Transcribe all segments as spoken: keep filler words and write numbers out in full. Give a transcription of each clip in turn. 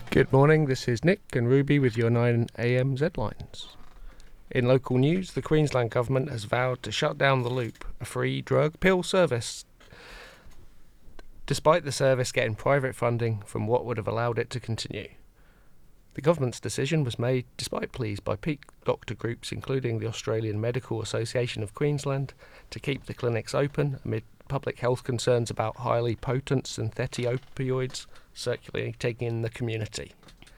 Good morning, this is Nick and Ruby with your nine a m Z-Lines. In local news, the Queensland Government has vowed to shut down The Loop, a free drug pill service, despite the service getting private funding from what would have allowed it to continue. The government's decision was made despite pleas by peak doctor groups, including the Australian Medical Association of Queensland, to keep the clinics open amid public health concerns about highly potent synthetic opioids circulating in the community.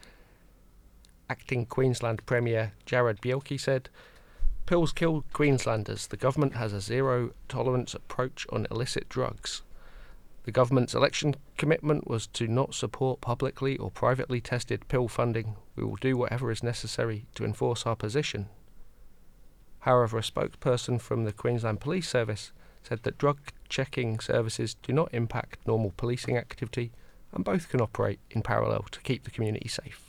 Acting Queensland Premier Jared Bielke said, "Pills kill Queenslanders. The government has a zero-tolerance approach on illicit drugs. The government's election commitment was to not support publicly or privately tested pill funding. We will do whatever is necessary to enforce our position." However, a spokesperson from the Queensland Police Service said that drug checking services do not impact normal policing activity and both can operate in parallel to keep the community safe.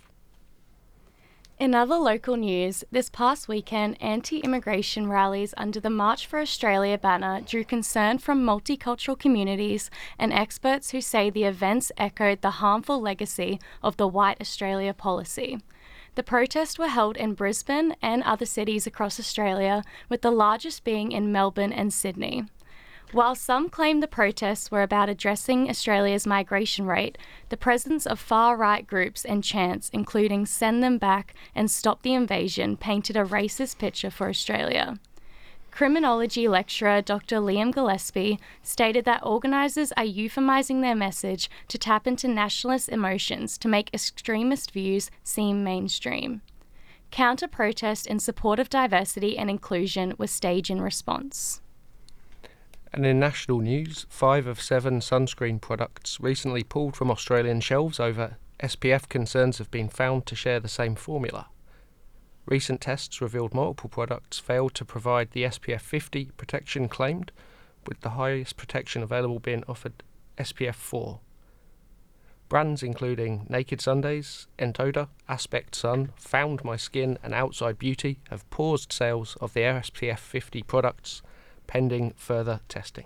In other local news, this past weekend, anti-immigration rallies under the March for Australia banner drew concern from multicultural communities and experts who say the events echoed the harmful legacy of the White Australia policy. The protests were held in Brisbane and other cities across Australia, with the largest being in Melbourne and Sydney. While some claim the protests were about addressing Australia's migration rate, the presence of far-right groups and chants, including Send Them Back and Stop the Invasion, painted a racist picture for Australia. Criminology lecturer Doctor Liam Gillespie stated that organisers are euphemising their message to tap into nationalist emotions to make extremist views seem mainstream. Counter-protest in support of diversity and inclusion was staged in response. And in national news, five of seven sunscreen products recently pulled from Australian shelves over S P F concerns have been found to share the same formula. Recent tests revealed multiple products failed to provide the S P F fifty protection claimed, with the highest protection available being offered S P F four. Brands including Naked Sundays, Entoda, Aspect Sun, Found My Skin and Outside Beauty have paused sales of their S P F fifty products, pending further testing.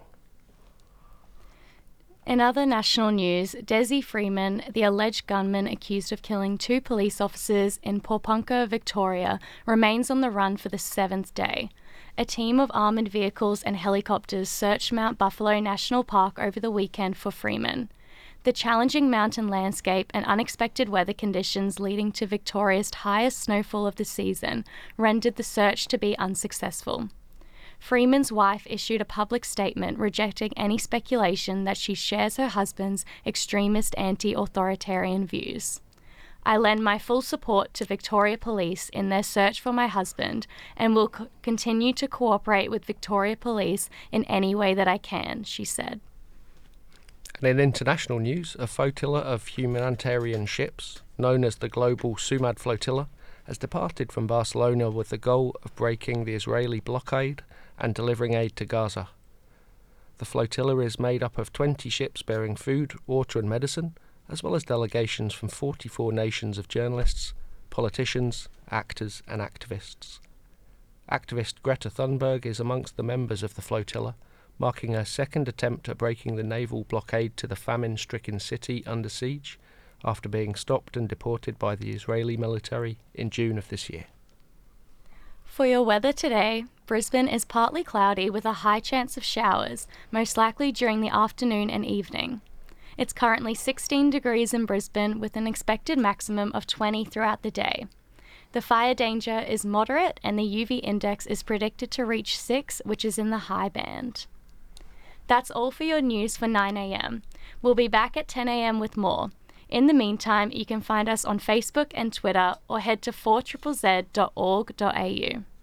In other national news, Desi Freeman, the alleged gunman accused of killing two police officers in Popunka, Victoria, remains on the run for the seventh day. A team of armoured vehicles and helicopters searched Mount Buffalo National Park over the weekend for Freeman. The challenging mountain landscape and unexpected weather conditions leading to Victoria's highest snowfall of the season rendered the search to be unsuccessful. Freeman's wife issued a public statement rejecting any speculation that she shares her husband's extremist anti-authoritarian views. "I lend my full support to Victoria Police in their search for my husband and will co- continue to cooperate with Victoria Police in any way that I can," she said. And in international news, a flotilla of humanitarian ships, known as the Global Sumad Flotilla, has departed from Barcelona with the goal of breaking the Israeli blockade and delivering aid to Gaza. The flotilla is made up of twenty ships bearing food, water and medicine, as well as delegations from forty-four nations of journalists, politicians, actors and activists. Activist Greta Thunberg is amongst the members of the flotilla, marking her second attempt at breaking the naval blockade to the famine-stricken city under siege, after being stopped and deported by the Israeli military in June of this year. For your weather today, Brisbane is partly cloudy with a high chance of showers, most likely during the afternoon and evening. It's currently sixteen degrees in Brisbane with an expected maximum of twenty throughout the day. The fire danger is moderate and the U V index is predicted to reach six, which is in the high band. That's all for your news for nine a m. We'll be back at ten a m with more. In the meantime, you can find us on Facebook and Twitter or head to four z z z dot org dot a u.